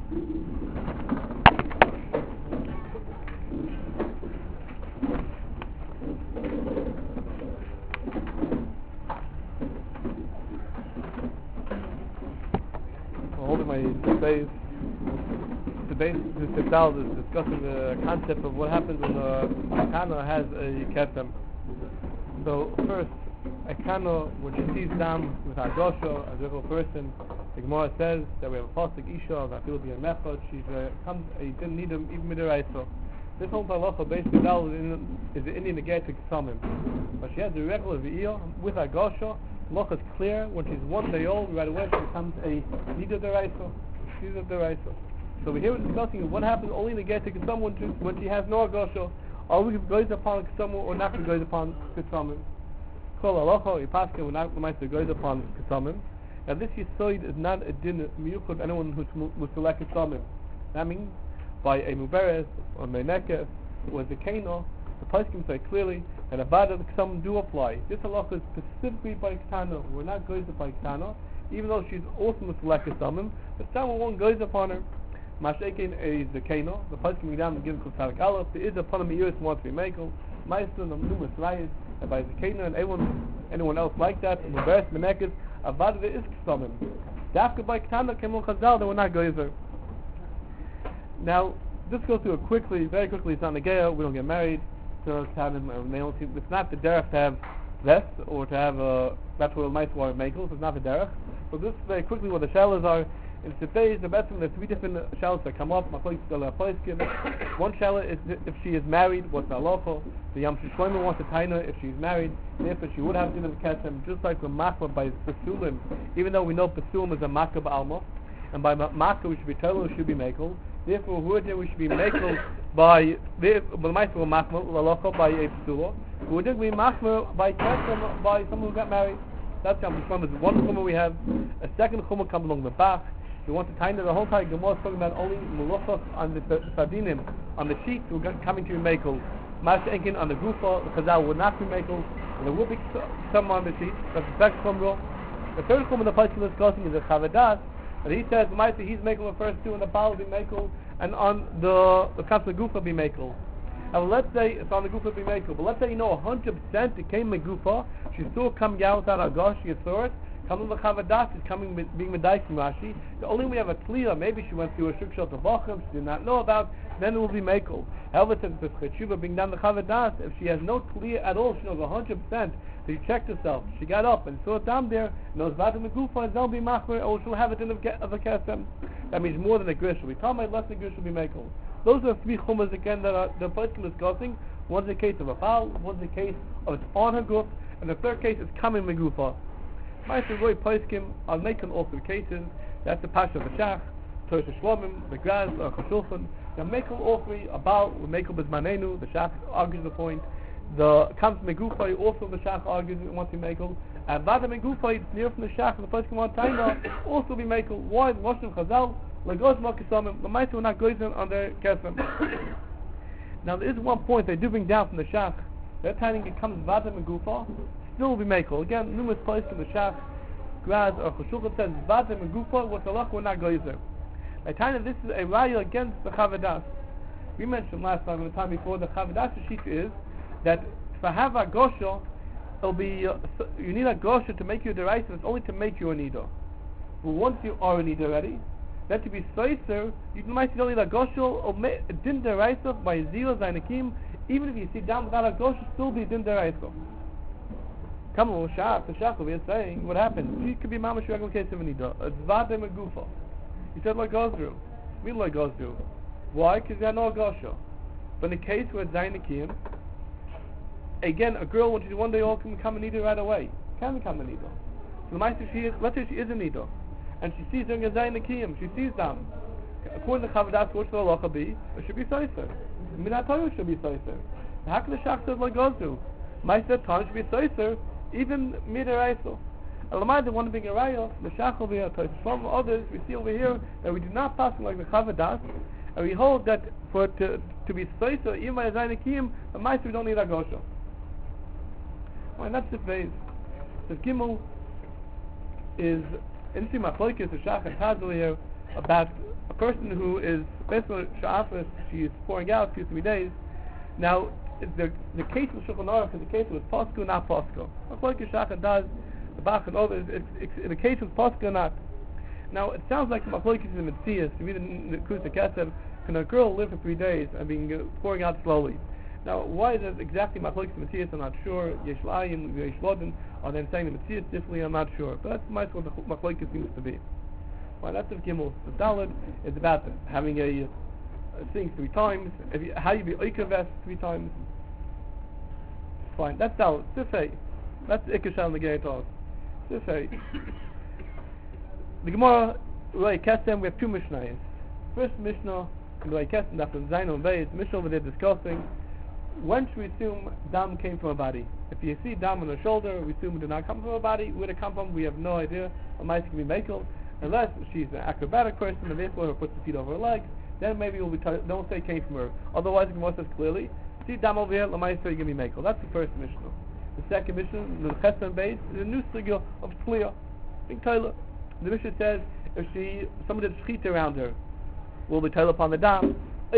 Holding my debate. This Sifdal is discussing the concept of what happens when a Kana has a Ketem. So first, a Kana, when she sees Dam with her Gosha, as a real person, the Gemara says that we have a Pasuk Isha, that will be a Mechot, she comes, you didn't need him even with the Raisa. This whole halacha basically is the Indian Negatic Samim. But she has a regular V'iyah with her Gosha. Loch is clear, when she's 1 day old, right away she becomes a Nida Deraisa. She's a Deraisa. So we're here discussing what happens only in the Negatic Samim when she has no Gosha. Are we goes upon Kesamim or not goes upon Kesamim? Kol halacha, Yipaskin, we're not goes upon Kesamim. Now this Yisoid is not a din miyuchad of anyone who's select Kesamim. That means by a Muberes or Meinekes or the Kano, the Paskim say clearly that Avada the Kesamim do apply. This halacha is specifically by Ketana. We're not goes upon Ketana, even though she's also select Kesamim, but someone won't goes upon her. Mashekin is the Kano. The Paskim down and give Kusarik Aleph. There is a Panamiris wants to be Mekel. Meister and numerous rayas, and by the Kano and anyone else like that, Muberes, Meinekes, Avada is Kesamim. Dafka by Ketana came on Chazal, they were not gozer. Now, this goes through it very quickly. It's not Negea, we don't get married. So it's not the derech to have this, or to have that's what mice war makels, it's not the derech. So this is very quickly what the shallows are. In Sifei, the best there's 3 different shallows that come up. One shallow is if she is married, what's the halacha? The Yam Shlomo wants to taina if she's married, therefore she would have din of kesem, just like with makba by Pesulim, even though we know Pesulim is a makba alma, and by makba we should be total, should be makel. Therefore, we should be makel by the mice will makma by a Pesula. We did be makma by kesem by someone who got married. That's Yam Shlomo is one chumah we have. A second chumah comes along the back. We want to time the whole time. Gemara is talking about only meluchos on the sardinim, on the sheets who are coming to be makel. Masha Enkin on the gufa, the chazal would not be makel, and there will be some on the sheets. That's the second chumrah. The third chumrah the place is discussing is the chavadas, and he says he's makel the first 2, and the bal will be makel, and on the constant gufa be makel. And let's say it's on the gufa be makel, but let's say 100% it came with gufa, she's still coming out without a gosh, she saw it. Coming the Chavadas is being Medaik from Rashi. The only we have a clear, maybe she went through a Shukshot of Bacham, she did not know about, then it will be Mekel. However, since the Chetshuva being done the Chavadas, if she has no clear at all, she knows 100%, so she checked herself, she got up and saw it down there, knows Vadim Megufa, and they'll be Machmer, or she'll have it in of a Kesem. That means more than a Grish. We talk about less than Grish will be Mekel. Those are 3 Chumas again that the person is discussing. One's the case of a Baal, one's the case of it's on her group, and the third case is coming Megufa. Meister Roy Poiskim, I'll make all 3 cases. That's the Pasha of the Shach, Torah Shlomim, the Graz, or Chashulchan. Now make all 3 about, we make up Bizmanenu, the Shach argues the point. The comes Megufay, also the Shach argues wants to be Mekel. And Vada Megufay, it's near from the Shach, and the Poiskim on time also be Mekel. Why? Roshim Chazal, Lagos Mokisamim, the Meister will not go on their Kesem. Now there is one point they do bring down from the Shach. That time it comes Vada Megufa, still will be Mekel. Again, numerous places in the Shach, Graz, or Chashulchan says, Vada Megufa, what the Lach will not go there. By time this is a raya against the Chavadas. We mentioned last time, the time before, the Chavadas sheet is that to have a Gosha, it'll be, you need a Gosha to make you a deraisa, it's only to make you a Nida. But once you are a Nida already, that to be Soiser, you might don't need a Gosha, or Din deraisa by Zero Zainakim, even if you sit down without a Gosha, still be Din deraisa. Come on, Shach, the Shach over here saying, what happens? She could be Mamash regular case of a Nida. It's Vade Megufa. He said like goes through. We like goes through. Why? Because they are no Gosha. But in the case where it's Zainakim, again, a girl when she's 1 day old can become a Nida right away. Can become a Nida. So the Meister, let's say she is a Nida, and she sees during a Zainakim, she sees them. According to Chavadas, what should the halacha be? It should be Soiser. Minatoyu should be Soiser. How can the Shach say like goes through? Meister time should be Soiser, even Midaraisel. Alamai, the one being a raya, the Shach over here, from others, we see over here that we do not pass like the Chavadas, and we hold that for it to be Soiser, even by a Zainakim, the Meister we don't need a Gosha. Well, that's the phase. The Gimel is interesting machlokes the Shach and Taz over here about a person who is basically sha'afas, she is pouring out 2-3 days. Now, the case of Shulchan Aruch is the case of Posco, not Posco. Like Shachar does, the Bach and others, the case of Posco or not. Now, it sounds like Machlokes in the Metzias, to read in the Kusa Kesef, can a girl live for 3 days and be pouring out slowly? Now, why is it exactly Machlokes in the Metzias? I'm not sure. Yesh L'ayim, Yesh Lodin, are then saying the Metzias differently? I'm not sure. But that's my what the Machlokes seems to be. Well, that's the Gimel. The Daled is about having a thing 3 times. How you be Oikavest 3 times. Fine, that's Daled. Sifei. That's Ikashal Negeitos. Sifei. The Gemara, Roi Kesem, we have 2 Mishnayos. First Mishnah, in Roi Kesem, after Zayin and Beis, Mishnah over there discussing, when should we assume Dam came from a body? If you see Dam on her shoulder, we assume it did not come from a body. Where did it come from? We have no idea. A mice can be makel. Unless she's an acrobatic person and therefore her puts the feet over her legs, then maybe we'll be don't say it came from her. Otherwise, the Gemara says clearly, see Dam over here, Lamaisa, you're going to be makel. That's the first Mishnah. The second Mishnah, the Chesem Beis, is a new sugya of Tliya. In Toilet. The Mishnah says if someone did shchita around her, will be told upon the dam.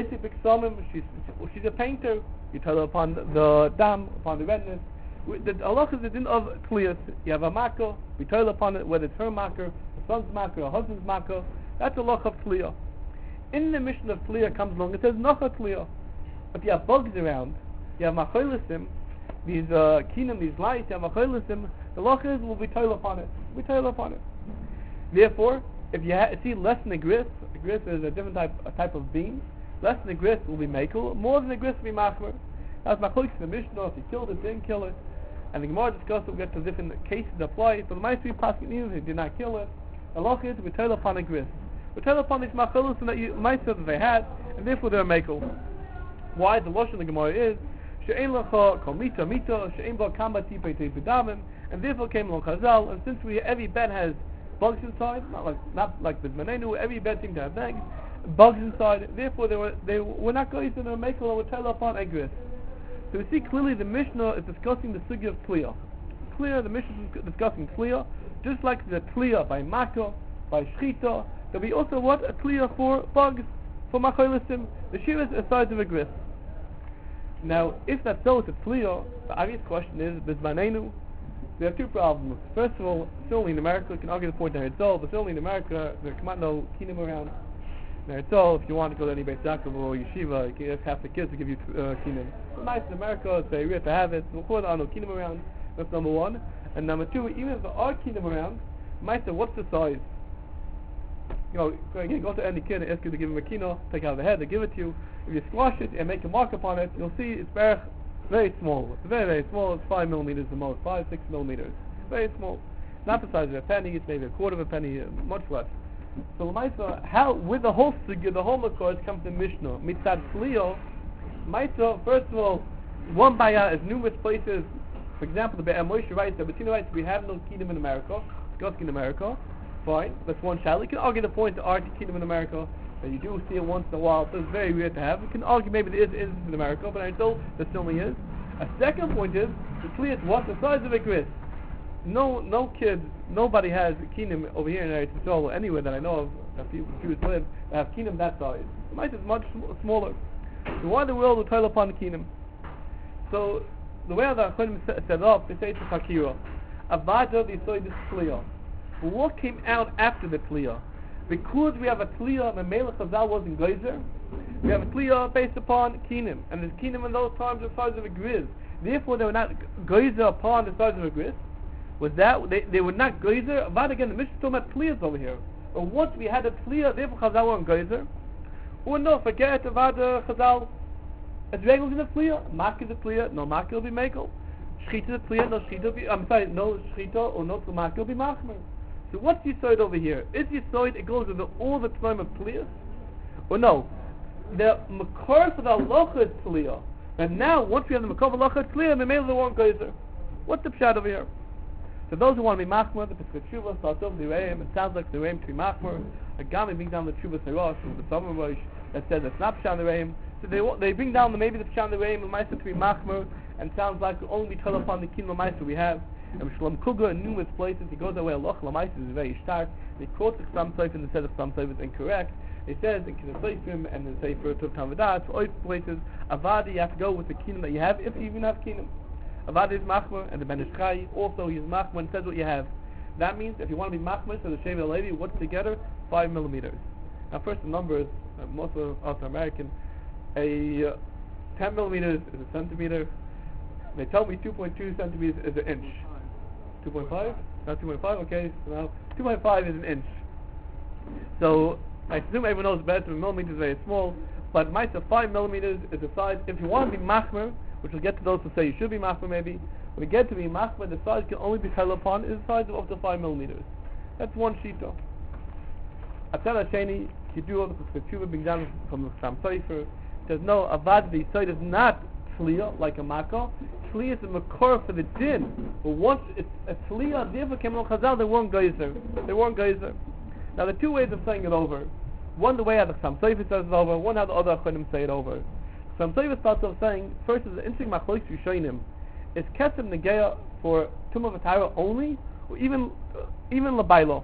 She's a painter. You tell her upon the dam, upon the redness. The Allah is the din of kliyas. You have a makah. We tell upon it whether it's her makah, her son's makah, her husband's makah. That's the loch of kliyah. In the mission of kliyah comes along. It says nocha kliyah. If you have bugs around, you have machoilisim, these kinam, these lights, you have machoilisim. The loch is will be told upon it. We tell upon it. Therefore, if you see less than a gris is a different type of beam, less than a gris will be makel, more than a gris will be machmer. That's machlokes in the Mishnah, if he killed it, didn't kill it. And the Gemara discussed we'll get to different cases apply. For the Maestri Paskin, he did not kill it. The loch is we tell upon a gris. We tell upon these macholos that Maestri that they had, and therefore they're makel. Why? The losh in the Gemara is she'ein lecha kol mita mita, she'ein ba kamba tipei tepidamim, and therefore came along Chazal, and since every bed has bugs inside, not like the Manenu, every bed seemed to have bugs inside, therefore they were not going to make a would tell upon a gris. So we see clearly the Mishnah is discussing the sugya of Tliya. Clear, the Mishnah is discussing Tliya, just like the Tliya by Makkah, by Shchita, there'll be also what? A Tliya for bugs, for Machoilisim, the Shira is the size of a gris. Now, if that's so, it's a Tliya, the obvious question is, Bizmanenu, there are 2 problems. First of all, certainly in America, you can argue the point there itself, but certainly in America, there come out no kinim around. There itself, if you want to go to any Beit Yaakov or Yeshiva, you can have the kids to give you kinim. It's nice in America, it's very rare to have it. Of course, there are no kinim around. That's number 1. And number 2, even if there are kinim around, might say, what's the size? You know, again, go to any kid and ask you to give him a kino, take out the head, they give it to you. If you squash it and make a mark upon it, you'll see it's very small. It's very, very small. It's 5 millimeters the most. 5, 6 millimeters. Very small. Not the size of a penny. It's maybe a quarter of a penny. Much less. So Lamaisa, how with the whole sugya, the whole makor comes to Mishnah. Mitzad Tliyo. Maisa, first of all, one baya is numerous places. For example, the Be'er Moshe writes that Bettina writes we have no kingdom in America. God's in America. Fine. That's one shayla. You can argue the point there are kingdom in America. That you do see it once in a while, but it's very weird to have. You can argue maybe there is in America, but until there certainly is. A second point is, the clear what's the size of a gris. No kids, nobody has a kingdom over here in Eretz Yisrael or anywhere that I know of, that Jews live, that have kingdom that size. The mice is much smaller. So why the world will toil upon the kingdom? So, the way that Achonim set it up, they say it's a Hakira. Avada, they say this Tliya. What came out after the Tliya? Because we have a Tliya, the Melech Chazal wasn't Geyser, we have a Tliya based upon Kinim, and the Kinim in those times were the size of a gris. Therefore, they were not Geyser upon the size of a gris. Was that they were not Geyser? But again, the Mishnah is talking about Tliyas over here. Or once we had a Tliya, therefore Chazal weren't Geyser. Or no, forget about Chazal. It's regular in the Tliya. Mak is a Tliya, no Mak will be Mekel. Shchita is a Tliya, no Shchita will be, no Shchita or no Mak will be Machmer. So what's Yisoid over here? Is Yisoid it goes with all the time of Tliyas? Or no? The Makor for the Halacha is Tliya. And now, once we have the Makor for the Halacha is Tliya, the Mele won't Geyser. What's the pshat over here? So those who want to be Machmer, the Pesach Tshuva starts over the Reim. It sounds like the Reim to be Machmer. Agami brings down the Tshuva Serosh, the Summer Rosh, that says it's not pshat the Reim. So they bring down maybe the pshat the Reim, the Meister to be Machmer, and sounds like only be told upon the Kingdom Meister we have. And Shalom Kuga in numerous places, he goes away, Allah Lamais is very stark. He quotes some places and says some places is incorrect. It says in Kinesoifim and in Sefer Tov Talmudat, for all places, Avadi, you have to go with the kingdom that you have, if you even have kingdom. Avadi is Machmer, and the Ben Ish Chai, also he is Machmer, and says what you have. That means if you want to be Machmer, so the Shevi Levi, what's together? 5 millimeters. Now first the numbers, most of us are American, a 10 millimeters is a centimeter. They tell me 2.2 centimeters is an inch. 2.5? Not 2.5, okay, so now 2.5 is an inch. So I assume everyone knows better, so a millimeter is very small, but might say 5 millimeters is the size. If you want to be Machmer, which we'll get to those who say you should be Machmer maybe, when we get to be Machmer, the size can only be held upon is the size of up to 5 millimeters. That's one shita. Atela Sheni, Kidur, the Tshuva being done from the Sam Sefer, says no, Avad the Yisoid is not Tliya, like a Makkah. Tliya is a Makor for the Din. But once it's a Tliya, therefore came on Chazal, they weren't Geyser. They weren't Geyser. Now there are two ways of saying it over. One the way how the Sam Sefer says it over, one how the other Achonim say it over. Sam Sefer starts off saying, first is the interesting Machlokes Rishonim. Is Kesem Negeya for Tumah V'Tara only, or even Labailo?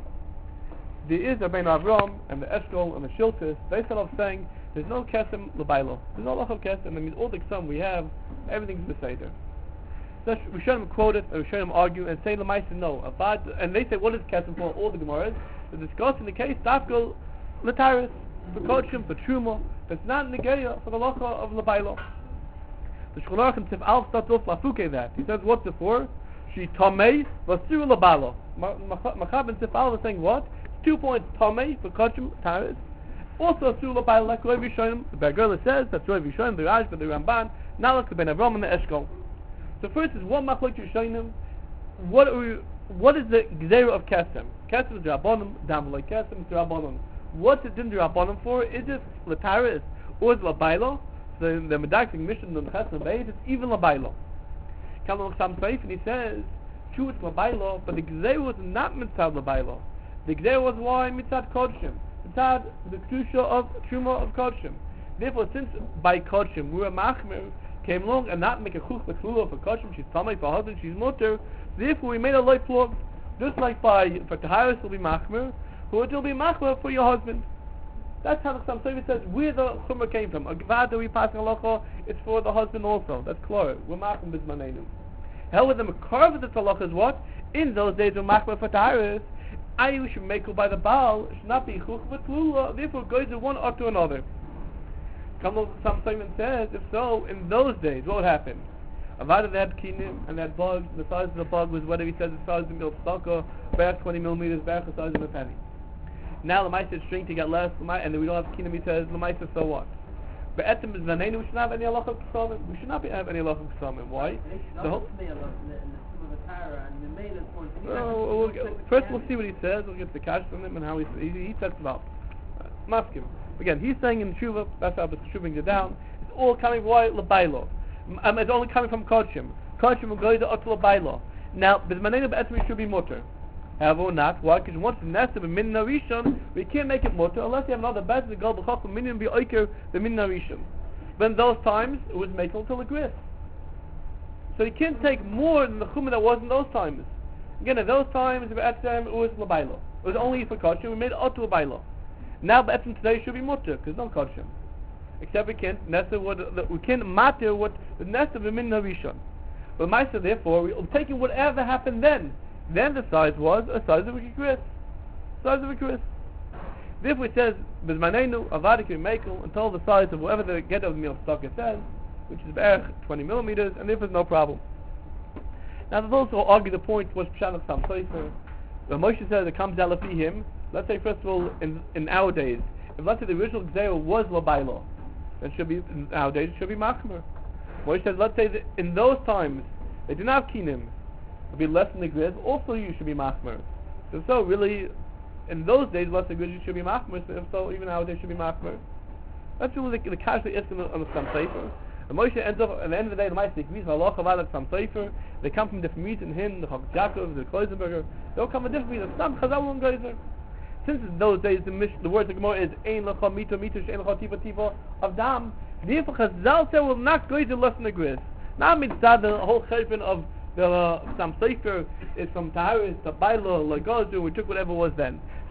There is Rabbeinu Avram and the Eshkol and the Shiltis. They start off saying there's no Kesem Labailo. There's no Lach of Kesem. That means all the Kesem we have, everything's Beseder. So we show them quote it, and we show them argue, and say Lamaisa no. And they say what is Kesem for? All the Gemaras. They're discussing the case Dafko Lataris for Kodshim for Truma. That's not Negeya for the Lacha of Labailo. The Shulchan Aruch and Tif Alf starts off Lafuke that. He says what's it for? She Tomei Vasiru Labailo. Machab and Tif Alf are saying what? 2 points Tomei for Kodshim Taris. Also Vasiru Labailo like Rav Yishonim. The Bergerla says that's Rav Yishonim, the Raj, but the Ramban. Now look the Ben Avram and the Eshkol. So first is one Machlok Yishonim. What is the Gzeira of Kesem? Kesem is Rabbanim, Dam like Kesem is Rabbanim. What's it in the Rabbanim for? Is it Lataris or is it Labailo? So the Medakting mission on the Chesem Beis, it's even Labailo. Kamal Sam Seif, and he says, true it's Labailo, but the Gzeira was not Mitzad Labailo. The Gzeira was why Mitzad Kodshim. Mitzad the Kedusha of Truma of Kodshim. Therefore, since by Kodshim we were Machmer, came along and not make a Chuch B'Klula for Kodshim, she's Tamei, for her husband, she's Mutter, therefore we made a light plug. Just like for Taharis will be Machmer, who it will be Machmer for your husband. That's how the Sam Sefer says where the Chumrah came from. A Gvada we pass in halacha, it's for the husband also. That's clear. We're Machmer B'Zmanenu. Hell with the Makar of the halacha is what? In those days we're Machmer for Taharis. Ayu should make by the Baal should not be Chuch B'Klula. Therefore it goes to one or to another. Kamal Sam Sefer says, if so, in those days, what would happen? Avada they had kinim and they had bugs. The size of the bug was whether he says the size of the milk sucker, back 20 millimeters, back the size of a penny. Now the mice string to get less, and then we don't have kinim. He says the mice so what? But etim is vanenu. We should not have any halacha of k'samim. We should not have any halacha of k'samim. Why? First we'll see what he says. We'll get the cash from him and how he sets it up. Maskim. Again, he's saying in Shuvah. That's how the Shuvah brings it down. It's all coming why Labailo. It's only coming from Kodshim. Kodshim will go to Otzla Bailo. Now, B'zmanenu B'etzmi should be mutter. However, not. Why? Because once the Nesta b'min narishon, we can't make it mutter unless you have another bed to go b'chacham minim b'oiker b'min narishon. But in those times, it was made until the gris. So you can't take more than the chumah that was in those times. Again, in those times, B'etzem, it was Labailo. It was only for Kodshim. We made it Otzla Bailo. Now, B'etzem today should be mutter because no Kodshim. Except we can't matter what the Nesta b'min narishon. But Maisa, therefore, we're taking whatever happened then. Then the size was a size of a kris. Size of a kris. Therefore it says, B'zmanenu, avadik mekel, until the size of whatever the get of the meal stock it says, which is about 20 millimeters, and therefore no problem. Now there's also argue the point was Pshat of Sam Sefer. When Moshe says it comes out of him, let's say first of all, in our days, if let's say the original Gzeira was Labailo, then should be, nowadays it should be Machmer. Moshe says, let's say that in those times, they didn't have Kinim, it would be less than the grid, also you should be Machmer. So really, in those days, less than grid, you should be Machmer, so if so, even nowadays should be Machmer. That's really the casual ism on the Sam Sefer. And Moshe ends up, at the end of the day, the Ma'aseh Kvis, Malach Avad Sam Sefer, they come from different meats, and him, the Chok Yaakov, the Kloisenberger, they all come from different meats, some Chazal and Geyser. Since in those days the word of the Gemara is Ein Lecha Mito Mito Shein Lecha Tifa Tifa of Dam, therefore Chazal said will not go to less than the gris. Now mitzad the whole chayfin of the Sam Sefer is from Taharis to Bailo Lagozu. We took whatever was then.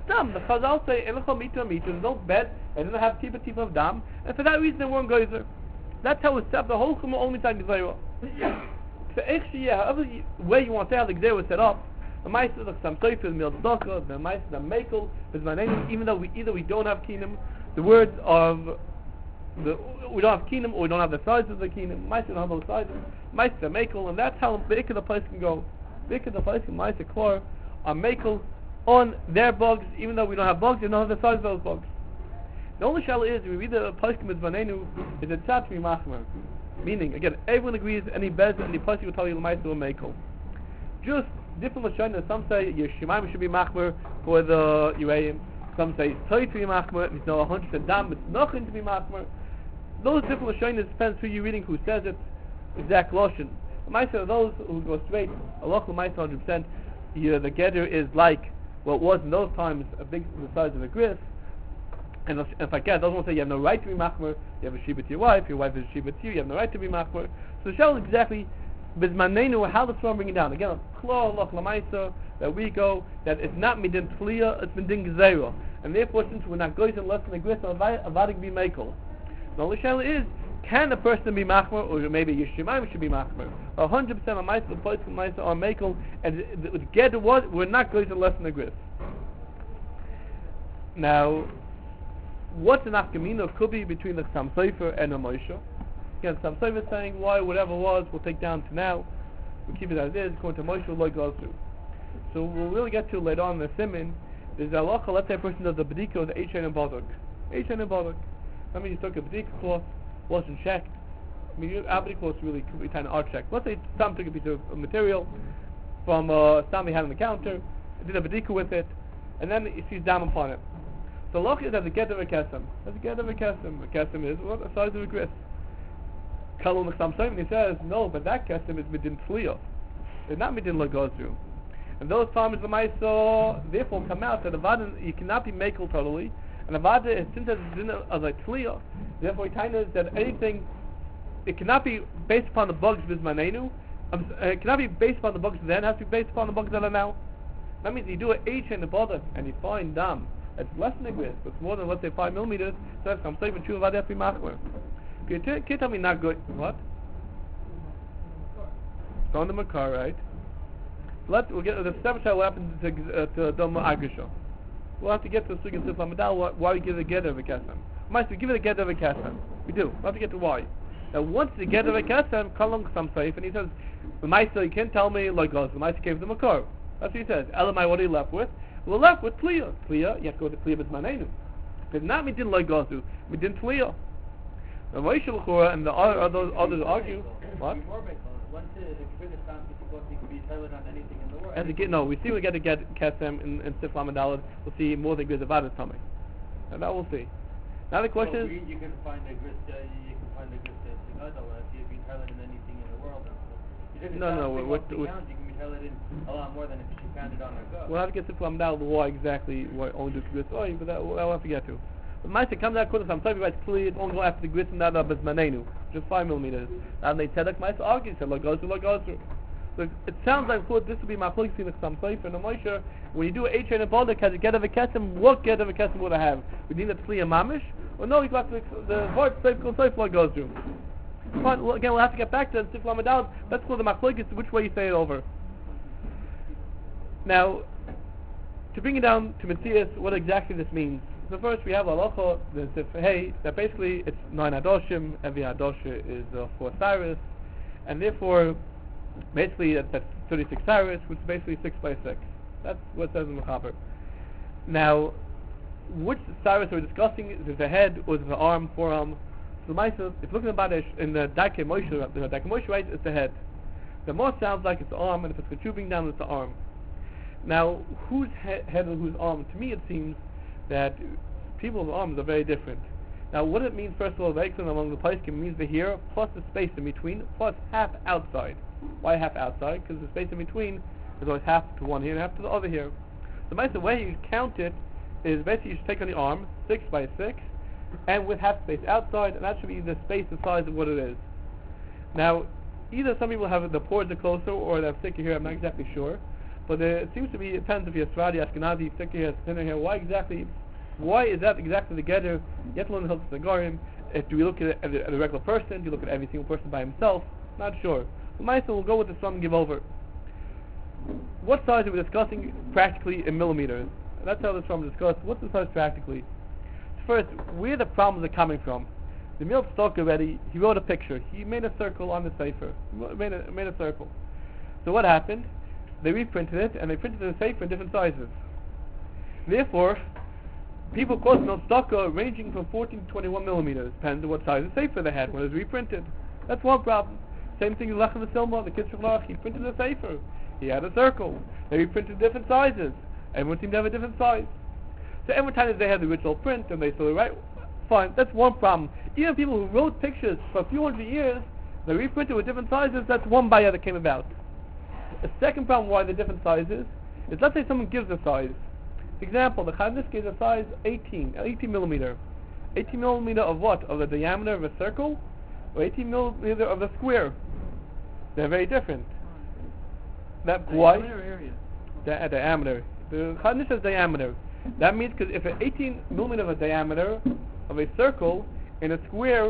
Dam. The Chazal say Elachol Mita Mita. There's no bed. It doesn't have tipa of dam, and for that reason they weren't geyser. That's how it's set up. The whole Chumah only time Gezerah. So however way you want to say how the Gezerah was set up, the Meister of some Sefer, the Mil Tzedakah, the Meister of Mekel, even though we don't have Kinim, the words of we don't have Kinim or we don't have the size of the Kinim. Meister don't have those sizes. Meister Mekel, and that's how big the place can go. Big the place can Meister Klor on Mekel on their bugs, even though we don't have bugs, they don't have the size of those bugs. The only shayla is, we read the Pasuk Mitzvanenu, is a tzad to be machmer. Meaning, again, everyone agrees, any bez, any Pasuk will tell you l'maisa or mekel. Just different lashonos. Some say Yeshimaim should be machmer for the Yureim. Some say Tzai to be machmer. There's no 100% dam. It's nothing to be machmer. Those different lashonos depends who you're reading, who says it. Exact lashon. The Maisa of those who go straight, Allah l'maisa 100%. The getter is like what was in those times, the size of a grist. And if I can, those won't say you have no right to be machmer. You have a shiba to your wife is a shiba to you. You have no right to be machmer. So the shell is exactly bizmanenu how the Torah bring it down. Again, klor loch lamaisa that we go that it's not midin tliya, it's midin gezerah, and therefore since we're not going to less than a gris avadik be mekel. The only shell is can a person be machmer or maybe Yeshimaim should be machmer. 100% of ma'isa, the place of ma'isa are mekel, and the get was we're not going to less than a gris. Now, what's an afkamina could be between the Chassam Sofer and a Moshe? Again, Chassam Sofer is saying why whatever was we'll take down to now. We'll keep it as is. According to Moshe, we'll go through. So we'll really get to later on in the Simin. There's a halacha. Let's say a person does the bedika with Eishen and Baduk. Eishen and Baduk. I mean, you took a bedika cloth, wasn't checked. I mean, abdi cloth really could be kind of art checked. Let's say Sam took a piece of material from Sam he had on the counter, did a bedika with it, and then he sees dam upon it. So loch is as a get of a kesem. As a get of a kesem. A kesem is what the size of a grist. Kalon Chassam Sofer, he says no, but that kesem is midin tliya. It's not midin lagozru. And those times the ma'isa therefore come out that avada you cannot be mekel totally, and avada since it's din as a tliya, therefore it kind of that anything it cannot be based upon the bugs bizmanenu. It cannot be based upon the bugs then. It has to be based upon the bugs that are now. That means you do an H in the bottom and you find dam. It's less than a grist, but it's more than let's say 5 millimeters. So that's I'm saying true about be machmer. Can you tell me not good? What? It's on the makar, right? We'll get the step shall happen to Doma Agrisha. We'll have to get to the Sugan Sifla Medal. Why we give it a get of a kasem? Might we give it a get of a kasem? We do. We'll have to get to why. Now once the get of a kasem, Kalong Chassam Sofer, and he says, the Maisa you can't tell me like us. The Maisa gave the makar. That's what he says. Elamai, what are you left with? We're left with Tliya. Tliya, you have to go to Tliya B'zmanenu. Because not Midin Loi Gozu, Midin Tliya. The Moshe L'chora and the others argue, what? As again, no, we see we get to get Kesem in Sifla Medalad, we'll see more than Grizavad is coming. And that we'll see. Now the question is... You can find a Gris, if you've been highlighted in anything in the world. You can be highlighted a lot more than if you found it on a go. We'll have to get to Sifla Medalad why exactly, why only do Gris, but that we'll have to get to. But Maisa comes out according to some Sofer, it's clear it's only going after the Gris and that of Manenu, just 5 millimeters. And they said like Maisa argued, said like goes through. So it sounds like this would be my place in the Chassam Sofer and the Moshe. When you do H and a Baldik, has a get of a kesem, what get of a kesem would I have? We need a Tliya Mamish? Or no, you got the word Sofer goes through. Fine, well, again, we'll have to get back to the Sifla Medal. Let's call the machlokes which way you say it over. Now, to bring it down to Metzias, what exactly this means. So first we have halacha, that basically it's 9 adoshim, every adosha is 4 cyrus, and therefore, basically that's 36 cyrus, which is basically 6 by 6. That's what it says in the Mechaber. Now, which cyrus are we discussing? Is it the head, or is it the arm, forearm? So the Maisa, if looking about it in the Daikei Moshe writes it's the head. The more sounds like it's the arm, and if it's protruding down, it's the arm. Now, whose head and whose arm? To me it seems that people's arms are very different. Now, what it means, first of all, very clear among the Poskim, means the here plus the space in between plus half outside. Why half outside? Because the space in between is always half to one here and half to the other here. So the way you count it is basically you should take on the arm 6 by 6, and with half space outside, and that should be the space the size of what it is. Now, either some people have the pores are closer or they have thicker here. I'm not exactly sure. But it seems to be, it depends if you're Sfaradi, Ashkenazi, particularly sinner here. Why is that exactly the Geder? Yet alone helps the Garim. Do we look at a regular person? Do you look at every single person by himself? Not sure. The Maisa will go with the Swarm and give over. What size are we discussing practically in millimeters? That's how the Swarm discussed. What's the size practically? First, where the problems are coming from. The Milt Stock already, he wrote a picture. He made a circle on the Sefer. Made a circle. So what happened? They reprinted it, and they printed the Sefer in different sizes. Therefore, people quote Milt Stock ranging from 14 to 21 millimeters. Depends on what size of Sefer they had when it was reprinted. That's one problem. Same thing with Lechem Silma, the Kitzur Lach. He printed a Sefer. He had a circle. They reprinted different sizes. Everyone seemed to have a different size. So every time that they had the original print and they saw the right, fine, that's one problem. Even people who wrote pictures for a few hundred years, they reprinted with different sizes, that's one baya that came about. The second problem why the different sizes is, let's say someone gives a size. For example, the Chazanish gives a size 18 millimeter. 18 millimeter of what? Of the diameter of a circle? Or 18 millimeter of a square? They're very different. That why? The diameter. The Chazanish says diameter. That means because if an 18 millimeter of a diameter of a circle in a square,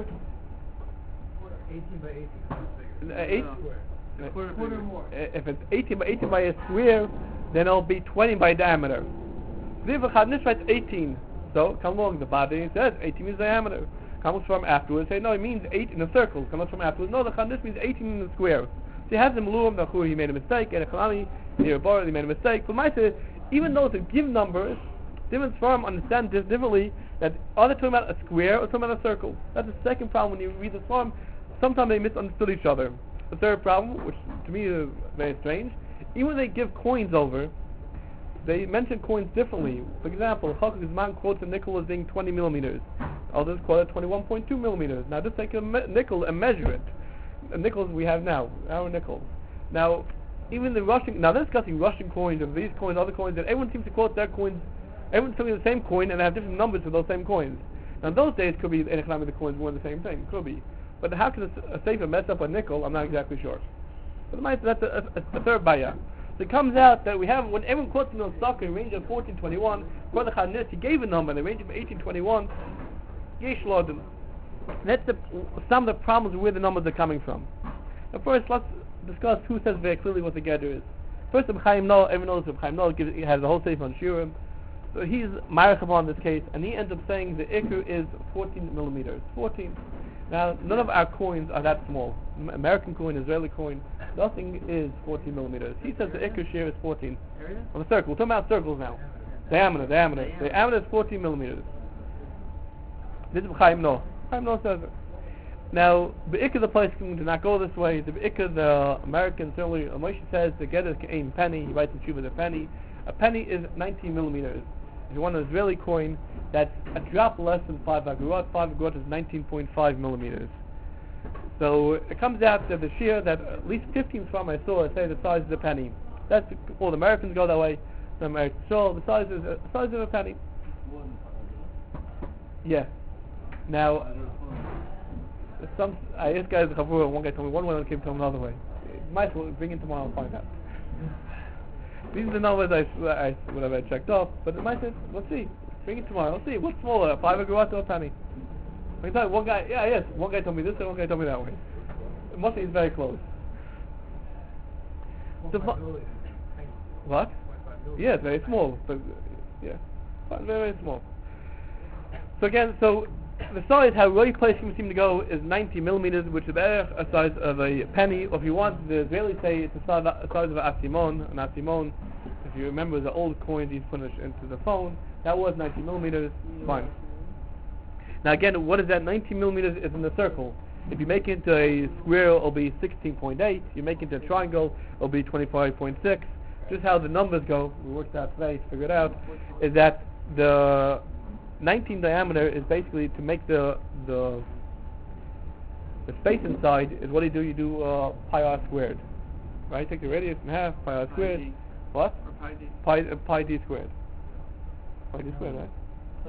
18 by 18. Quarter more. If it's 18 by 18 by a square, then it'll be 20 by diameter. If a Chazanish writes 18, so come along, the body says 18 means diameter. Comes from afterwards, say no, it means 8 in a circle. Comes from afterwards, no, the Chazanish means 18 in a square. So he has the Maluam, the he made a mistake, and the Chalami, he made a mistake. But my say, even though to give numbers, different Sfarim understand this differently, that are they talking about a square or talking about a circle? That's the second problem when you read the Sfarim. Sometimes they misunderstood each other. The third problem, which to me is very strange, even when they give coins over, they mention coins differently. For example, Chacham Guzman quotes a nickel as being 20 millimeters. Others quote it 21.2 millimeters. Now just take a nickel and measure it. The nickels we have now, our nickels. Now, even the Russian, now they're discussing Russian coins and these coins, other coins, and everyone seems to quote their coins. Everyone's telling the same coin and they have different numbers for those same coins. Now in those days, it could be in economic the coins were the same thing, could be. But how can a safer mess up a nickel? I'm not exactly sure. But that's a third baya. So it comes out that we have, when everyone quotes Milt Stock in range of 1421, for the Chazanish, he gave a number in the range of 1821, Yesh Lodim. That's some of the problems where the numbers are coming from. Now first, let's discuss who says very clearly what the Geder is. First, Reb Chaim Noah, everyone knows Reb Chaim Noah has the whole sefer on Shurim. So he's Marachab on this case, and he ends up saying the Iker is 14 millimeters. 14. Now, none of our coins are that small. American coin, Israeli coin, nothing is 14 millimeters. He says the Iker share is 14. Area? On a circle. We're talking about circles now. Diameter. The diameter is 14 millimeters. This is Chaim Noah. Chaim Noah says it. Now, Be'ikah the place did not go this way. The Be'ikah, the American, certainly, Moshe says the Geder is a penny. He writes in Shuvah the penny. A penny is 19 millimeters. If you want an Israeli coin, that's a drop less than 5 agorot. 5 agorot is 19.5 millimeters. So it comes out that the shear that at least 15 from I saw say the size of the penny. That's all the Americans go that way. The Americans show the size is the size of a penny. Yeah. Now, this guy's a chavur. One guy told me one way, and came to him another way. Might as well bring it tomorrow and find out. These are the numbers I checked off, but it might say, let's see. Bring it tomorrow. Let's see. What's smaller, 5 agorot or a penny? I can tell you, one guy told me this and one guy told me that way. It must be it's very close. What? Yeah, it's very small. But yeah, very, very small. So again, the size how really placing seem to go is 90 millimeters, which is a size of a penny. Or if you want, the Israelis say it's the size of an asimon. An asimon, if you remember, the old coins you put into the phone. That was 90 millimeters. Fine. Now again, what is that? 90 millimeters is in the circle. If you make it into a square, it'll be 16.8. You make it into a triangle, it'll be 25.6. Just how the numbers go, we worked out today to figure it out, is that the 19 diameter is basically to make the space inside is what do? You do pi r squared. Right? Take the radius in half, pi r squared. D. What? Or pi d. Pi d squared. Pi d squared, right?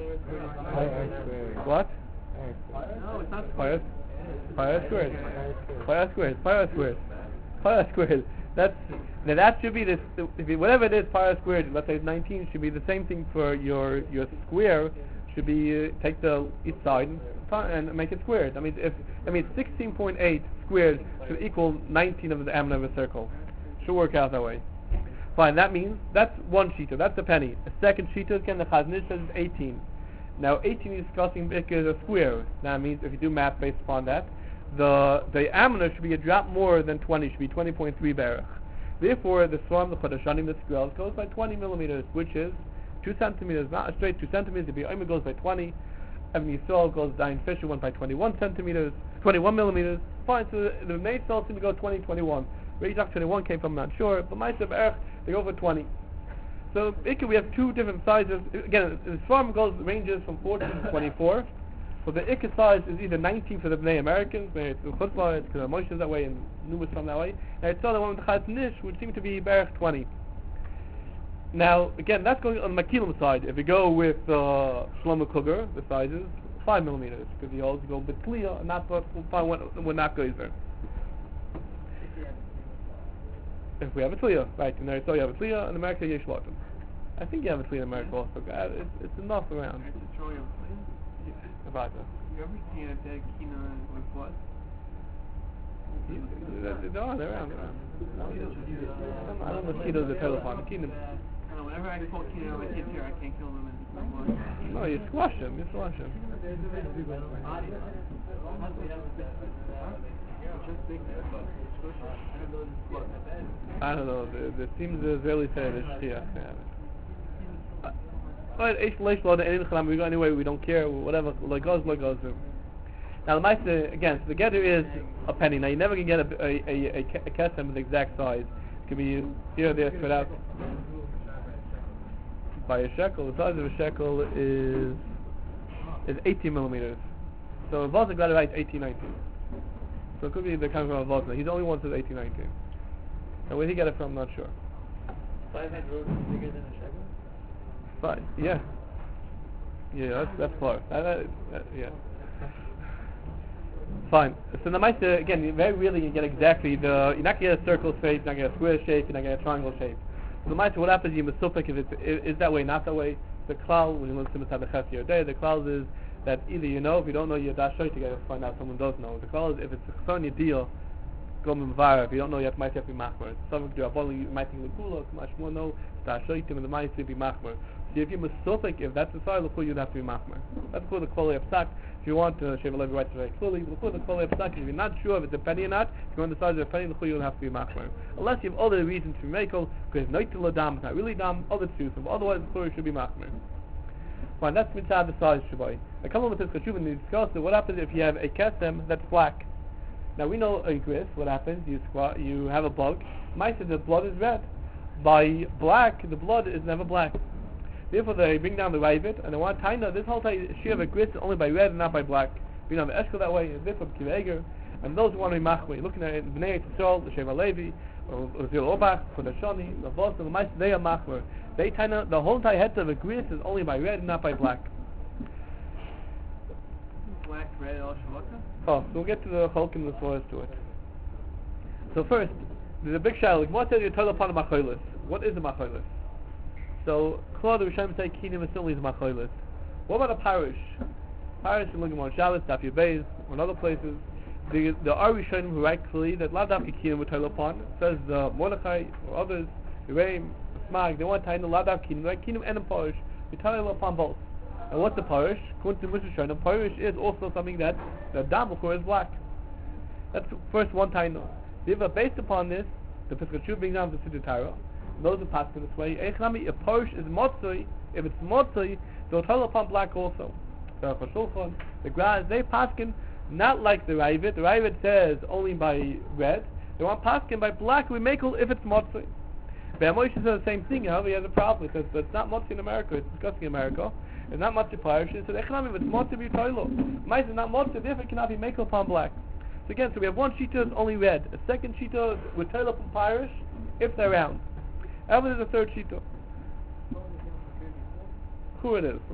What? No, it's not Pi r squared. Pi r squared. Pi r squared. Pi r squared. That should be this. Whatever it is, pi r squared. Let's say it's 19. Should be the same thing for your square. Should be take the each side and make it squared. I mean 16.8 squared should equal 19 of the area of a circle. Should work out that way. Fine. That means that's one shita. That's the penny. A second shita again. The Chazon Ish says 18. Now 18 is discussing is a square. That means if you do math based upon that, the diameter should be a drop more than 20. Should be 20.3 barach. Therefore, the swarm, the Chodeshanim, the Skriel goes by 20 millimeters, which is 2 centimeters, not a straight 2 centimeters. If the Omer goes by 20, Even Yisrael goes down Fisher went by 21 millimeters. Fine, so the Bnei Yisrael seem to go 20, 21. Reizach 21 came from Mount Shore, but Ma'aser Erech, they go for 20. So we have two different sizes. Again, the swarm ranges from 14 to 24. So the Ikka size is either 19 for the Bnei Americans, it's Chutzpah, it's because Moshe is that way, and Numas from that way. And I saw the one with the Chazon Ish, which seemed to be Berech 20. Now, again, that's going on the Makilim side. If you go with Shlomo Kuger, the size is 5 millimeters, because you also go Betliya, and that's what we're not going there. If we have a Tliya, right, in there, so you have a Tliya, in America, Yesh Lotim. I think you have a Tliya in America also. It's enough around. About that. You ever seen a dead Kina with blood? They're around. I don't know mosquitoes are telephone. Whenever I pull Kina out of my kid's ear, I can't kill them and no blood. No, you squash them. I don't know. There seems the Israeli say the Shia. We go anyway, we don't care, whatever, like goes. Now the Maisa, again, so the getter is a penny. Now you never can get a kesem with the exact size. It could be here or there, spread out by a shekel. The size of a shekel is 18 millimeters. So Vosnik got it right 18, 19. So it could be the kind of Vosnik. He's the only one who says 18, 19. And where he got it from, I'm not sure. 500 rows is bigger than a shekel? Fine. Yeah, that's far. Yeah. Fine. So the Maisa, again, you very rarely you get exactly you're not going to get a circle shape, you're not going to get a square shape, you're not going to get a triangle shape. So the Maisa, what happens, you Mesupik, if it is that way, not that way, the klal, when you learn Simon Tzad Chesed Yodei, the klal is that either you know, if you don't know, you're dashoy, you got to find out someone does know. The klal is, if it's a chon deal, go mivara. If you don't know, you might have to be machmer. Some do you might think the kula, much more know, dashoy, and the might be machmer. So if you're Mesupik, if that's the size, you'd have to be machmer. That's called the Kvali Absak. If you want to shave a Levi writes very clearly, the Kvali Absak, if you're not sure if it's a penny or not, if you want the size of a penny, you'll have to be machmer. Unless you have other reasons to make it, because noitil dam, it's not really dam, other two, so otherwise the Kvali should be machmer. Fine, that's mitzvah the size Shabbai. I come over to this Chashuvah and we discussed it. What happens if you have a kesem that's black? Now we know a gris, what happens, you have a bug, mice the blood is red. By black, the blood is never black. Therefore, they bring down the Ravid, and they want Taina. This whole time, she have a gris only by red and not by black. Bring down the Eshkel that way, and this from Kiveger. And those who want to be Machmir, looking at it, Bnei Yisrael, the Sheva Levi, or Zil Obach, for the Shani, the Vos, and the Mice, they are Machmir. They Taina, the whole entire head of a gris is only by red and not by black. Black, red, all shalaka? Oh, so we'll get to the Cholk and the Swords to it. So first, there's a big shadow. What says you tell upon a Macholis? What is a Macholis? So, Claude, the Rishonim say Kinim is certainly Macholis. What about a parish? Parish, you're looking on Shabbos, Daf Yubeiz, or in other places. The Rishonim who write clearly that Ladaf Kinim would tell upon. It says the Mordechai or others, the Reim, the Smag, they want to tell Ladaf Kinim, like Kinim and a parish. We tell upon both. And what's the parish? According to Moshe Rishonim, parish is also something that the dam is black. That's the first one taino. Based upon this, the Pesach Shuv brings down the Siddur Torah. Those who pass in this way, if parish is motzoi, if it's motzoi, they'll tell upon black also. So the Graz, they paskin not like the Ravid. The Ravid says only by red. They want paskin by black. We make if it's motzoi. But Moshe says the same thing. However, he has a problem. He says, but it's not motzoi in America. It's discussing in America. It's not motzoi parish. He said, if it's motzoi, be toilo. Mice is not motzoi. Therefore, it cannot be make upon black. So again, so we have one shita is only red. A second shita is with toilo upon parish if they're round. However, there's a third shita. Who it is?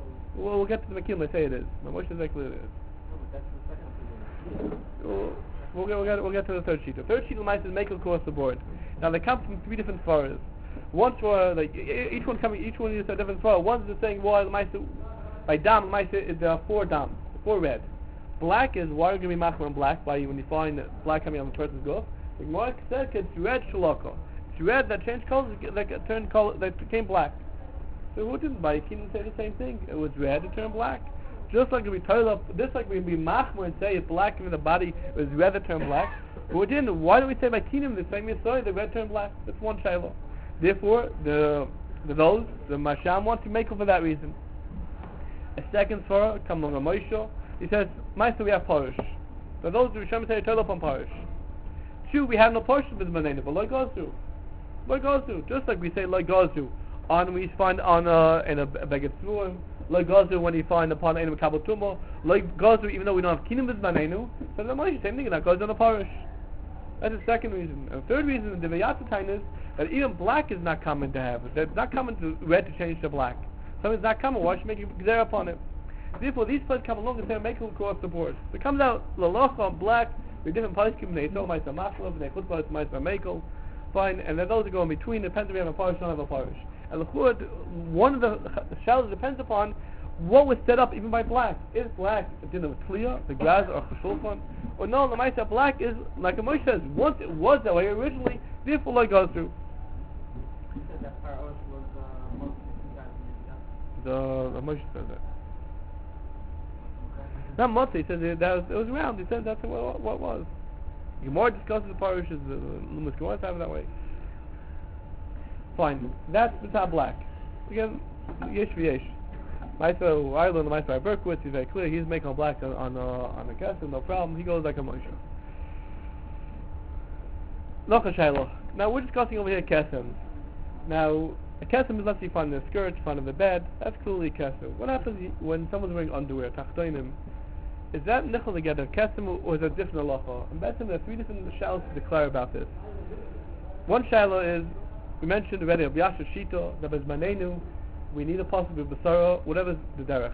We'll get to the Mekim. They say it is. My Moshe is very clear it is. That's the second. We'll get to the third sheet. The third sheet of mice is makel across the board. Now they come from three different svaras. One svara, like each one is a different svara. One is saying why the mice by dam mice there are four dams, four red. Black is why are you going to be machmer on black by when you find black coming on a person's goof. The Gemara said it's red shalaka. It's red that changed colors, that turned color, that became black. So who didn't buy? He didn't say the same thing. It was red, it turned black. Just like we told up, just like we machmer and say it's black in the body, it was red that turned black. But we didn't. Why do we say by kingdom the same story? The red turned black. That's one shiloh. Therefore, the masham want to make up for that reason. A second svara come along a Moshe. He says, "Meister, we have parish." So those who Rishon say told up on parish. Two, we have no parish with manenu, but like gazu, just like we say like gazu on we find on in a beged tzvurim. Like gazu when you find upon a kabel tumo, like gazu even though we don't have kingdom with manenu, so the Moshe same thing that goes on a parish. That's the second reason. And the third reason, the Vayatzatain is that even black is not common to have. It's not common to red to change to black. Something's not common. Why should you make a gzera upon it? Therefore, these places come along and say make them across the board. So it comes out lalocha on black with different poskim. They tell myself machlov, they chutba it's myself makel. Fine, and then those that go in between depends if we have a parish or don't have a parish. And the chud, one of the shallows depends upon what was set up even by black. Is black a din of tliya, the graz or cheshulchan? Or no, the Maisa black is like a Moshe says. Once it was that way originally, therefore like goes through. He said that Pharaoh was The Moshe says that. Not Motzi, he says it was round. He said that's what it was. Gemara discusses the parishes, the Lumas Gemara have it that way. Fine. That's the top black. Again, yesh v'yesh. Maisa, I learned the Maisa by Berkowitz, he's very clear, he's making a black on the kesem, no problem, he goes like a Moshe. Locha Shiloh. Now we're discussing over here kesem. Now, a kesem is let's say you find the skirt, you find the bed, that's clearly a kesem. What happens when someone's wearing underwear, tachtoinim? Is that nichol together, kesem, or is that different halacha? And basically there are three different shilos to declare about this. One shiloh is, we mentioned already, Rabbi Yasher Shito, that is manenu, we need a possible basara, whatever's the derech.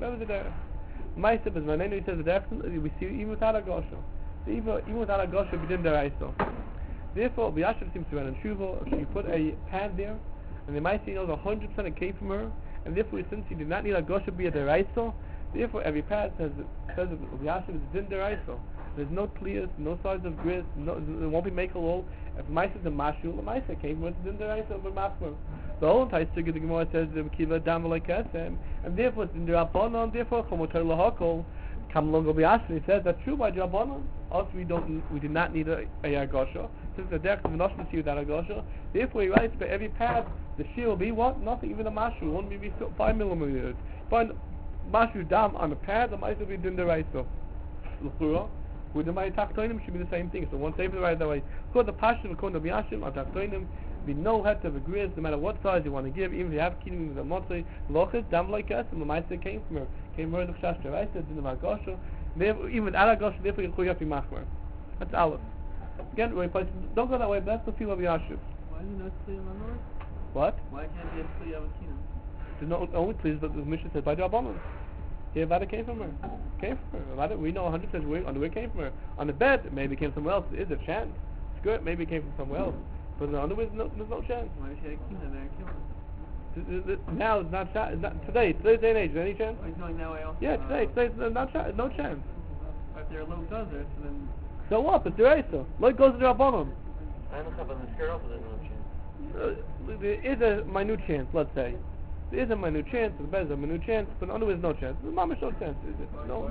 Ma'aseh is manenu, he says the derech, we see even without a gosha. Even without a gosha, we didn't deraiso. Therefore, Rabbi Yasher seems to run in Shuvo, if you put a pad there, and the Ma'aseh knows 100% it came from her, and therefore since he did not need a gosha be a deraiso, therefore every pad says Rabbi Yasher is din deraiso. There's no clears, no signs of gris, it won't be make a lol. If Ma'aseh is a mashu, the Ma'aseh came with din deraiso, but mafmer. The whole entire sugi the Gemara says the kiva dam like kesem, and therefore it's in drabanan. Therefore chomoter lahakol come along Rabbi Yasher. He says that's true by drabanan. Also we do not need a agosha since the derech is not to see without agosha. Therefore he writes by every pad the shear will be what? Nothing, even a mashu won't be 5 millimeters. Find mashu dam on the pad, the mice will be din deraiso. L'chura. With the tachtoinim should be the same thing. So one saves the right that way. According to Pashim, according to Rabbi Yasher, on tachtoinim, be no head of a gris, no matter what size you want to give, even if you have kidney with a motzei, lochis, dam like us, and the Maisa came from her the chashash right, said in the Magosha, even without a gosha, therefore you have to be machmer. That's Aleph. Again, don't go that way, but that's the feel of Yashiv. Why is it not clear on Lord? What? Why can't it clear of Kino? There's no only please, but the Mishnah says by Rabbanon. Here, Vada came from her. We know 100% where underwear came from her. On the bed, maybe it came somewhere else. There is a chance. Skirt, maybe it came from somewhere else. But the underwear, there's no chance. Why is she a Kino there? Now it's not today's day and age. Is there any chance? Why is going that way also? Yeah, today's not no chance. But if they're a low dozer, so then... So what? It's Deraisa. Like goes to the Rabbanon. I don't know, but the skirt also doesn't have a chance. There is a minute chance, let's say. There is a minute chance, the bed is a minute chance, but underwear is no chance. There's not much no chance, is it? No.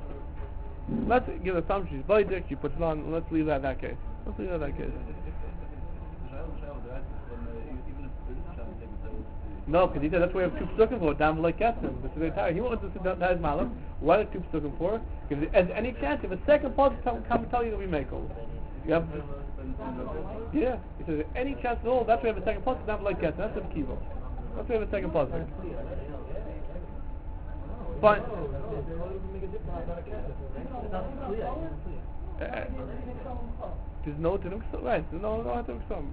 Let's give assumption she's body she puts it on, let's leave that case. No, because he said that's why we have two psukim for, down like Kesem. This is very tired. He wants to sit down to his malam. What are two psukim for? Because there's any chance, if a second part come and tell you that we make all. You have, yeah. He says, any chance at all, that's why we have a second part, down like Kesem. That's the kivo. Let's have a second puzzle. Fine. There's no Tinuk Stom. Right, there's no Tinuk Stom.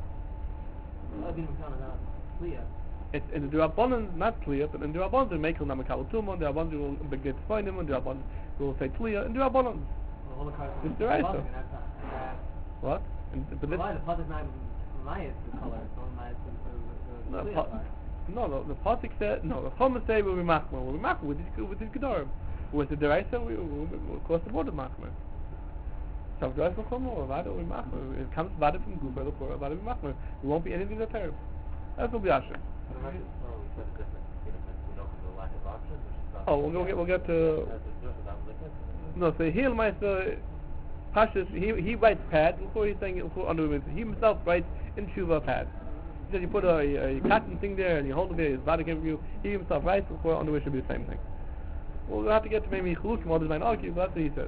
It's in the Rabbanon, not clear, but in the Rabbanon they make Namakal Tumon, the Rabbanon will begin to find him, and the Rabbanon will say clear, and the Rabbanon. This is the right. What? But the pot is not my color. No, the Pasuk said, no, the Chum say we'll be machmer with this Gedorim. With the Deraisa, we'll cross the border machmer. So if Deraisa will come over, Vada will be machmer. It comes Vada from Gufa, the Torah, Vada will be machmer. It won't be anything that's terrible. That's what we are. Oh, we'll get to... No, so here, Meister, Pashas, he writes pad, before he's saying under he himself writes in Tshuva pad. He says you put a cotton thing there and you hold it there, his body came from you, he himself writes, before underwear should be the same thing. Well, we'll have to get to maybe Chalukim, others might argue, but that's what he says.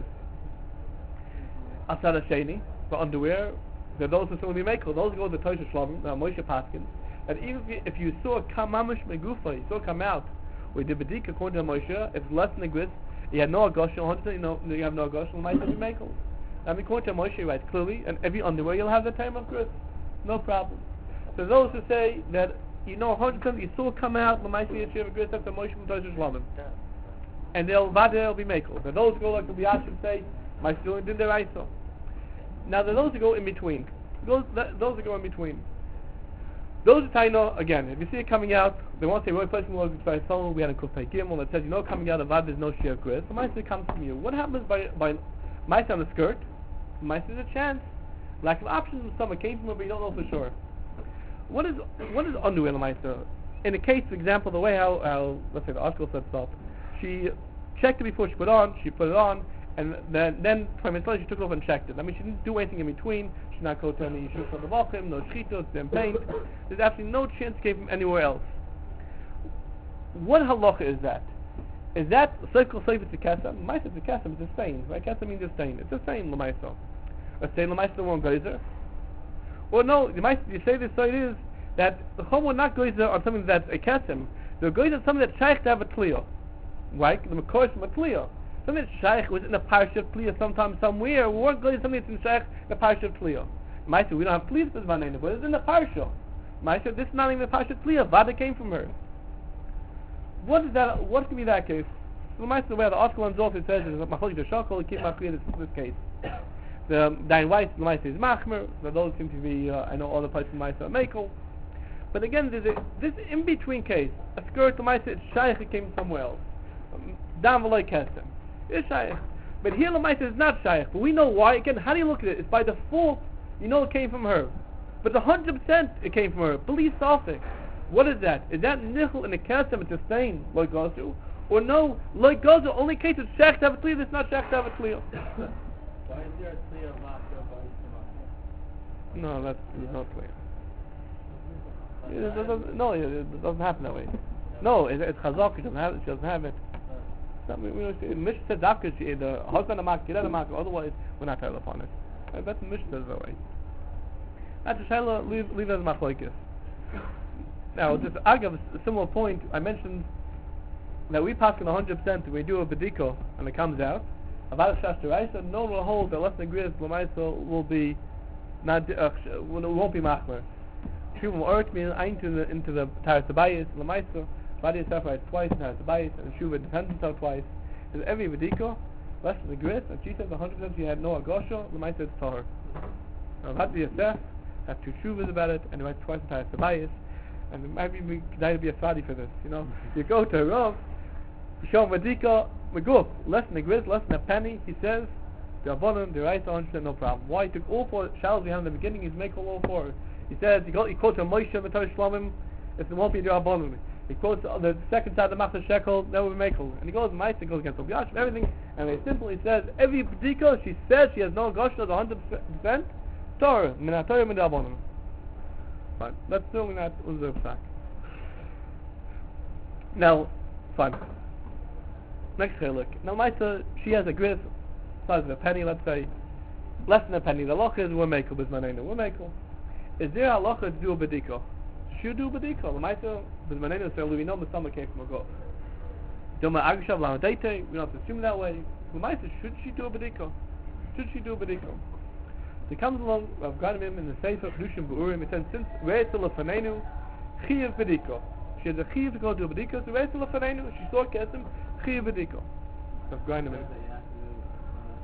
Asad Hasheni, for underwear, there are those who still be makel, those go to the Tosha Shlavim, the Moshe Paskin, that even if you saw Kamamish Megufa, you saw come out, with the Bedika according to Moshe, it's less than a gris, you had no Agosh, you have no Agosh, you might have be makel. And according to Moshe, he writes clearly, and every underwear you'll have the time of gris. No problem. So those who say that, 100% you saw come out, the might be a Shiva gris, that's the Moshe from Tosha Shlavim. And they'll be makel. But those who go like the Biyashim say, my student did their ISO. Now there are those who go in between. Those who go in between. Those who Taino, again, if you see it coming out, they won't say, Roy Person was by someone, we had a Kufay Gimel that says, coming out of Vad, there's no Shia Gris. So Maisa comes from you. What happens by Maisa on the skirt? Maisa is a chance. Lack of options with someone came from it, but you don't know for sure. What is underwear in Maisa? In a case, for example, the way how let's say the article sets up, she checked it before she put it on, and then 20 minutes later she took it off and checked it. I mean, she didn't do anything in between. She did not go to any shul for the Vachim, no shchitos, no paint. There's absolutely no chance it came from anywhere else. What halacha is that? Is that circle safe it's a kesem? Maisa it's a kesem, it's a stain. Right? Kesem means a stain. It's a stain, l'maisa. A stain, l'maisa, the one geyser. Or no, you say this, so it is that the chum will not geyser on something that's a kesem. They'll geyser on something that's shaykh to have a tliyah. Right? The makor from a tliyah. Something that's shaykh was in a parsha of tliyah sometime somewhere. We weren't geyser something that's in shaykh in a parsha of tliyah. Maisa, we don't have tliyah for this manena, but it's in the parsha. Maisa, this is not even the parsha of tliyah. Vada came from her. What is that? What could be that case? So the way the article ends off, it says, "Machlokes the shakol keep my clear this case." The Dain Weiss, the Maisa is machmer. So those seem to be, I know all the places Maisa are makel. But again, there's this in between case. A skirt, the Maisa, it's shaykh, it came somewhere else. Down below kesem, it's shaykh. But here the Maisa is not shaykh. But we know why. Again, how do you look at it? It's by default. It came from her. But 100% it came from her. Believe Safik. What is that? Is that nichel in the kesem? It's a stain, like Gozu? Or no, like Gozu, only case it's shaykh to have a tliyah, it's not shaykh to have a tliyah. Why is there a tliyah of Ma'aseh by No, that's not tliyah. No, it doesn't happen that way. No, it's chazak, she doesn't have it. Mishnah says after the husband of Makir, otherwise we're not tied upon it. That's the Mishnah says that way. That's a shayla, leave it as machlokes. Now, just agav, a similar point, I mentioned that we pass in 100% if we do a bediko and it comes out. About a shashter, no one will hold that less than gris l'maisa will be not won't be machmer. Shuvim urge me into the taras habayis l'maisa. Badi itself writes twice in taras habayis, and Shuva depends himself twice. Because every bediko less than the gris, and she says 100% she had no agosha l'maisa it's tahor. Now Badi Yosef has two shuvas about it, and he writes twice in taras habayis. And it might be to be a study for this, You go to a Rav, you show him Vadika, Maguf, less than a gris, less than a penny, he says, the Abonim, the right 100%, no problem. Why? He took all four shallows we had in the beginning, he's making all four. He says, he quotes a Moshe, Matar Shlomim, it won't be the Abonim. He quotes the second side of the Machzor Shekel, that will be Mekel. And he goes, Maisa goes against Obiyash, everything, and he simply says, every Vadika, she says she has no Goshna, 100%, Torah, Minatorah, Min Abonim. Fine. That's certainly not Uzer Psak. Now, fine. Next look. Now, Maisa, she has a gris, size of a penny, let's say. Less than a penny. The halacha is we're makel, bismanenu. We're makel. Is there a halacha to do a bediko? Should do a bediko. The Maisa, bismanenu, so we know the summer came from a gof. Doma agishav lamadete, we don't have to assume that way. The Maisa, should she do a bediko? Should she do a bediko? He comes along, Rav Ghanim in the Sefer Chedushim B'Urim, it says, since Re'etzel Lefanenu, Chiyav B'diko. She has a Chiyav to go to a B'diko, so Re'etzel Lefanenu, she saw Kesem, Chiyav B'diko. Rav Ghanim.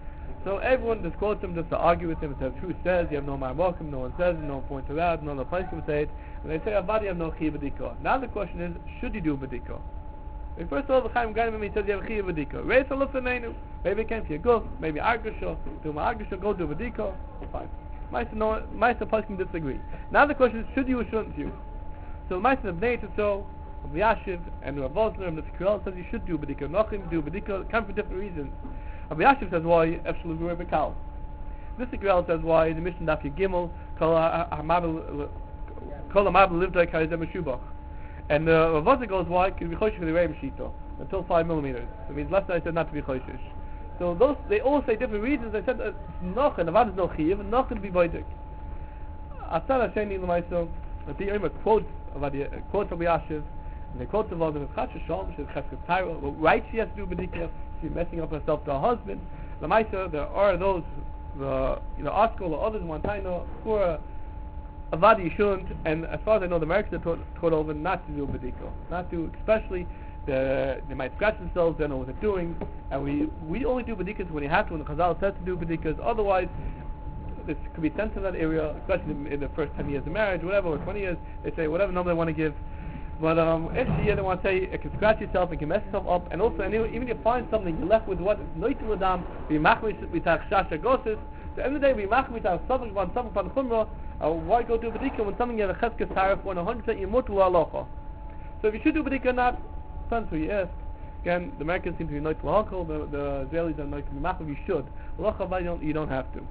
So everyone just quotes him just to argue with him and says, who says? You have no man welcome, no one says it, no one points it out, no place can say it. And they say, Avadi, you have no chiyuv b'dika. Now the question is, should you do b'dika? First of all, the Chaim Gainim, he says you have a chiyuv b'dika. Reis alufeneinu. Maybe it came to your guf, maybe argusha, do my argusha, go do b'dika. Fine. Meister plus can disagree. Now the question is, should you or shouldn't you? So the Meister of Bnei Yisrael, of Yashiv, and Rav Vosner, and the Tzkrel says you should do b'dika. Nochim do b'dika, come for different reasons. Rav Yashiv says why Efshel Gurei B'Kal. This Tzkrel says why the Mishnah Daf Yigimel Kol HaMabel Livdei Karizem Meshubach. And Rav Vosner goes why? Because we choshesh for the Reim Shita until 5 millimeters. It means last night I said not to be choshesh. So those they all say different reasons. They said Nochen Avad is no chiyuv and Nochen be boidik. Asar Hasheni L'Maiso. The Yom quotes Rav Yashiv, and they quote the Vosner of Chashash Shalom, which is Chesed Tyra. Right, she has to do b'dika. She's messing up herself to her husband. L'Maisa, there are those Oskol or others Montana who are Avadi shouldn't, and as far as I know, the Americans are taught over not to do b'dika, not to, especially. They might scratch themselves, they don't know what they're doing, and we only do b'dikas when you have to, when the Chazal says to do b'dikas. Otherwise, this could be sensitive in that area, especially in the first 10 years of marriage, whatever, or 20 years. They say whatever number they want to give. But actually, they want to say it can scratch yourself, it can mess yourself up, and also even if you find something, you're left with what noitul adam v'machmish mitach shasha gosis. At the end of the day, v'machmish mitach something upon chumrah. Why go do b'dika when something you have a cheskes tarif for 100% you mutu halacha? So if you should do b'dika or not, depends who you ask. Again, the Americans seem to be noitul hakol, the Israelis are noitul machav. You should. Halacha, you don't have to.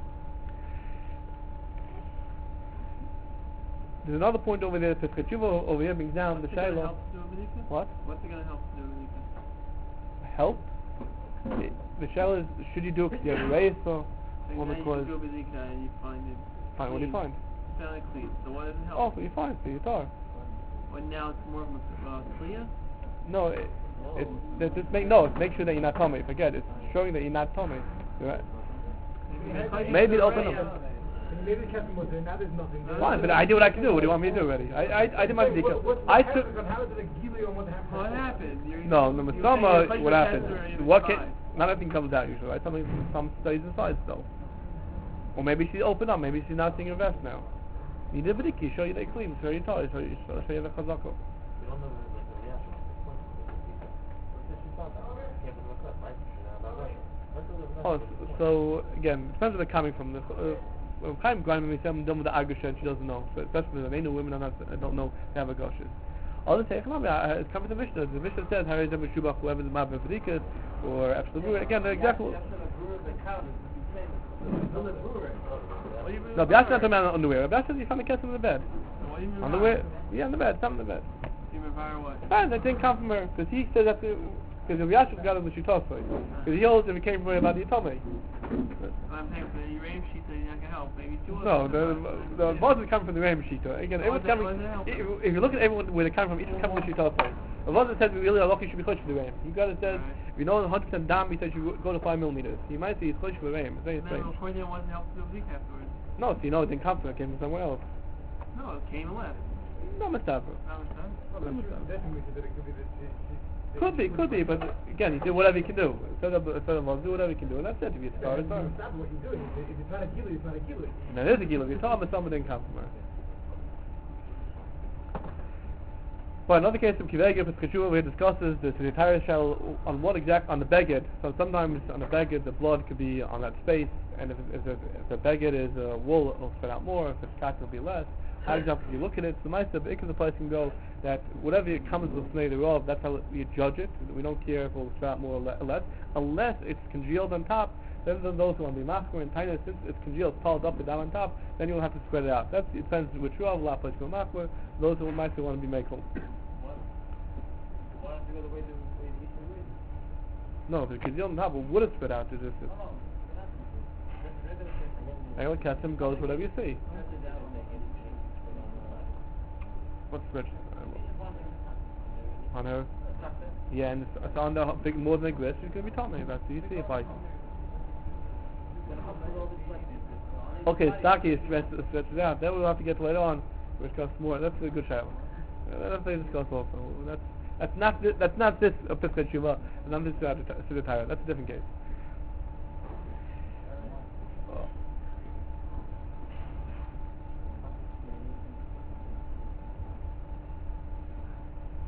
There's another point over there. Pesach Tshuva over here brings down the Shaila. What? What's it going to help to do b'dika? Help? The Shaila is, should you do it because you have a race or because you do b'dika and you find it. Fine. What do you find? You found it clean. So why does it help? Oh, so you find for your tar. Well, now it's more of a clear. No, it make sure that you're not tummy. Forget it's showing that you're not tummy. Right? Maybe open up. Maybe the captain was there, now there's nothing there. Fine, but I do what I can do. What do you want me to do already? I did my b'dika. I took. How is it a gili on what happened? What happened? No, the Masama, what happened? What can, not everything comes out usually, right? Some stays inside still. Or maybe she opened up, maybe she's not seeing her vest now. You did b'dika, show you they clean, show you toys, show you the chazako. Oh, so again, it depends where they're coming from. Chaim Gainim is done with the agusha and she doesn't know. So especially when they know women don't know they have agushes. Others say, it's coming to the Mishnah. The Mishnah says, Harei Zem Shubach, whoever the Mabbe V'dikas, or Epsilon. Again, they're exactly. No, B'yas not talking about underwear. B'yas says you found the kiss in the bed. Underwear? Yeah, in the bed. Some in the bed. Fine, that didn't come from her, because he says that because the Yashiv got him the Shutosai. Because he holds if it came from her about the Yitome. I'm saying for the Reim Shita, you're not going to help. Maybe two No, the Vosner come from the Reim Shita. Again, everyone's coming. If you look at everyone where they come from, each one comes from the Shutosai. The Vosner says we really are lucky should be chush for the Reim. You got it says if you know 100% dam, he says you go to 5 millimeters. You might say it's chush for the Reim. It's very strange. No, before they wasn't help to do a afterwards. No, so you know it didn't come from it, came from somewhere else. No, it came and left. No, Mustafa. Not Could be, but again, he did whatever he can do. Instead of do whatever he can do, and that's it. If you start, it's what you do. If it's not a gili, it's not a gili. And it is a gili. If you tell him someone didn't come from her. But another case of Kivega, Pesach where it discusses the entire shell on the beged. So sometimes on the beged, the blood could be on that space, and if the beged is wool, it'll spread out more. If it's cotton, it'll be less. For example, if you look at it, the Ma'aseh B'ikar the place can go that whatever comes with Snei thereof, that's how we judge it. We don't care if it will sprout more or less, unless it's congealed on top. Then those who want to be machmer and tiny, since it's congealed, piled up and down on top, then you'll have to spread it out. It depends which Rav, a lot of places go machmer. Those who might want to be makel. No, if it's congealed on top, it wouldn't spread out to this. Anyway, Kesem goes whatever you see. What's the on her? Yeah, and it's on the big more than a grist. She's going to be taught me about. So you see if I. Okay, Staki is stretches out. Then we'll have to get later on. We'll discuss more. That's a good shower. That's what we discuss also. That's not this Pesach Tshuva, and not this Siddur Torah. That's a different case.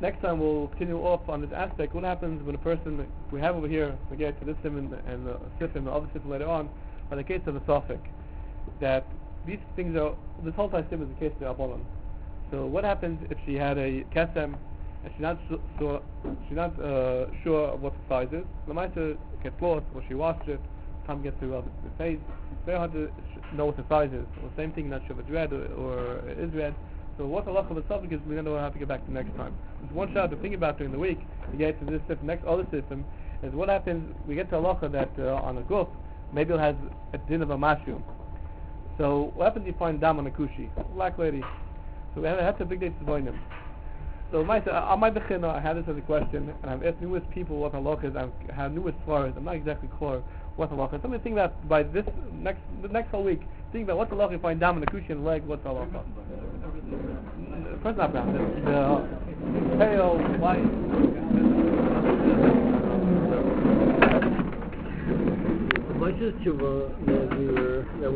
next time we'll continue off on this aspect. What happens when a person we have over here, we get to this simon and the sifim and the other sifim later on, are the case of the Sophic, that these things are, this whole time is the case of the Apollon. So what happens if she had a kesem and she's not sure of what the size is? The mice get clothes, or she washed it, time gets to the face. It's very hard to know what the size is. Or same thing, not sure if it's red or it is red. So what the halacha of the subject is, we don't know how to get back to next time. There's one shot to think about during the week. You get to this system, next other system, is what happens. We get to halacha that on a guf, maybe it has a din of a mushroom. So what happens if you find dam on a kushi, black lady? So we have to big day to join him. So on my bechina, I had this as a question, and I've asked numerous people what halacha is. I have numerous svaras. I'm not exactly clear what halacha is. Something to think about by the next whole week. Think about what's halacha if you find dam on a kushi and leg. What's halacha? First not brown. The pale white. Much is tshuva that we were